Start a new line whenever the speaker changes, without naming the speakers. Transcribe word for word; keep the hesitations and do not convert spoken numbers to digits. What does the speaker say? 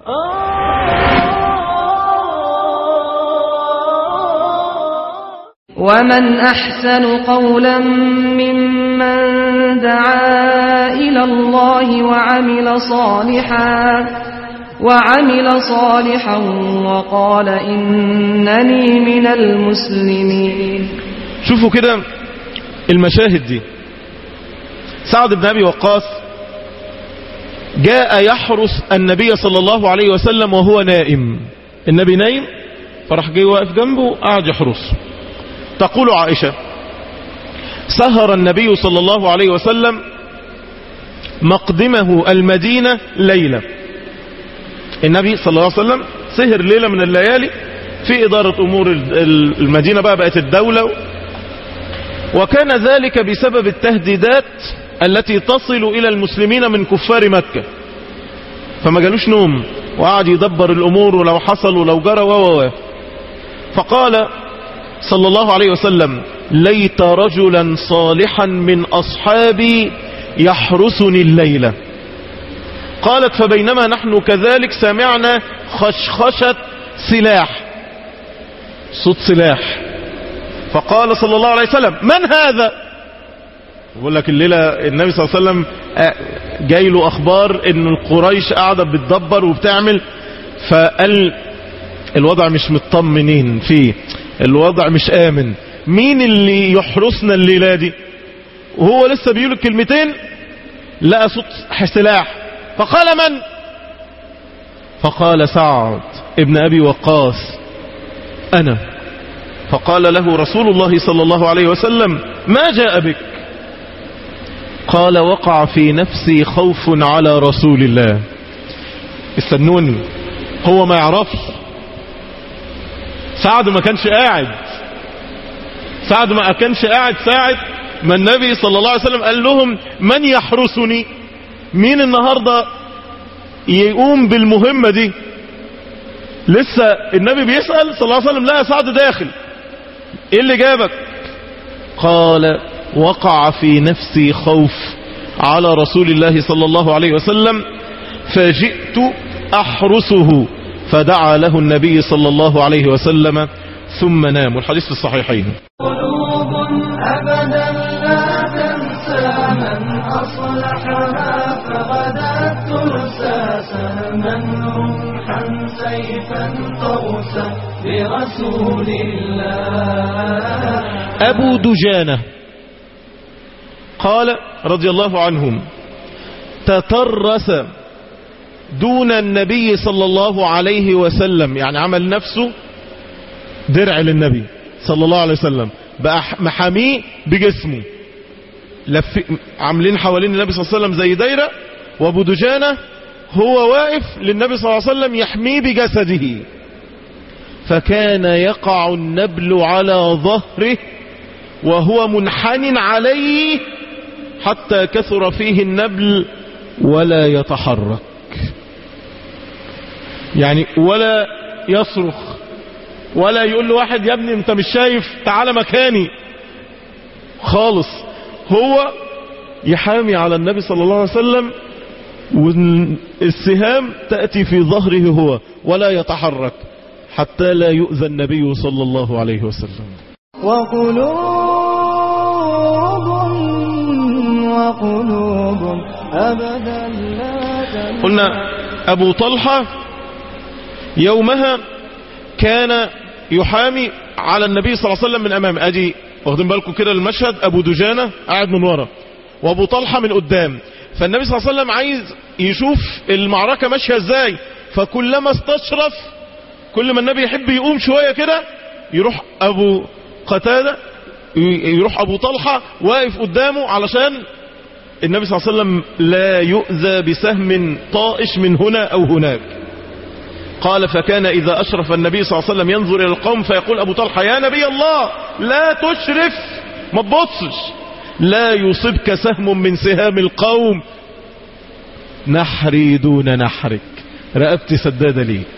ومن أحسن قولا ممن دعا إلى الله وعمل صالحا وعمل صالحا وقال إنني من المسلمين.
شوفوا كده المشاهد دي. سعد بن أبي وقاص جاء يحرس النبي صلى الله عليه وسلم وهو نائم. النبي نايم فرح جاي واقف جنبه قاعد يحرسه. تقول عائشة سهر النبي صلى الله عليه وسلم مقدمه المدينة ليلة. النبي صلى الله عليه وسلم سهر ليلة من الليالي في إدارة أمور المدينة، بقى بقت الدولة، وكان ذلك بسبب التهديدات التي تصل إلى المسلمين من كفار مكة. فما جالوش نوم وقعد يدبر الأمور ولو حصل ولو جرى و فقال صلى الله عليه وسلم ليت رجلا صالحا من أصحابي يحرسني الليلة. قالت فبينما نحن كذلك سمعنا خشخشة سلاح، صوت سلاح، فقال صلى الله عليه وسلم من هذا؟ بقول لك الليلة النبي صلى الله عليه وسلم جاي له أخبار ان القريش قاعدة بتدبر وبتعمل، فقال الوضع مش مطمنين فيه، الوضع مش آمن، مين اللي يحرسنا الليلة دي؟ وهو لسه بيقول الكلمتين لقى صوت سلاح، فقال من؟ فقال سعد ابن أبي وقاص أنا. فقال له رسول الله صلى الله عليه وسلم ما جاء بك؟ قال وقع في نفسي خوف على رسول الله. استنوني، هو ما يعرفش، سعد ما كانش قاعد، سعد ما كانش قاعد ساعة ما النبي صلى الله عليه وسلم قال لهم من يحرسني؟ مين النهاردة يقوم بالمهمة دي؟ لسه النبي بيسأل صلى الله عليه وسلم لا سعد داخل، ايه اللي جابك؟ قال وقع في نفسي خوف على رسول الله صلى الله عليه وسلم فجئت أحرسه، فدعا له النبي صلى الله عليه وسلم ثم نام. والحديث في الصحيحين.
قلوب أبدا لا تنسى من أصلحها فغدت ترسى سهما رمحا سيفا قوسا لرسول الله.
أبو دجانة قال رضي الله عنهم تترس دون النبي صلى الله عليه وسلم، يعني عمل نفسه درع للنبي صلى الله عليه وسلم، بقى محاميه بجسمه، لف عاملين حوالين النبي صلى الله عليه وسلم زي دايرة، وابو دجانة هو واقف للنبي صلى الله عليه وسلم يحميه بجسده. فكان يقع النبل على ظهره وهو منحن عليه حتى كثر فيه النبل ولا يتحرك، يعني ولا يصرخ ولا يقول له واحد يا ابني انت مش شايف تعال مكاني خالص، هو يحامي على النبي صلى الله عليه وسلم والسهام تأتي في ظهره هو ولا يتحرك حتى لا يؤذى النبي صلى الله عليه وسلم.
وقلوب وقلوب أبدا لا تنسى.
قلنا أبو طلحة يومها كان يحامي على النبي صلى الله عليه وسلم من أمام، أدي واخدين بالكم كده المشهد، أبو دجانة قاعد من ورا وأبو طلحة من قدام، فالنبي صلى الله عليه وسلم عايز يشوف المعركة ماشية ازاي، فكلما استشرف كل ما النبي يحب يقوم شوية كده يروح أبو قتادة يروح أبو طلحة واقف قدامه علشان النبي صلى الله عليه وسلم لا يؤذى بسهم طائش من هنا أو هناك. قال فكان إذا أشرف النبي صلى الله عليه وسلم ينظر إلى القوم فيقول أبو طلحة يا نبي الله لا تشرف، ما تبصش، لا يصيبك سهم من سهام القوم، نحري دون نحرك، رقبتي سدادة ليك.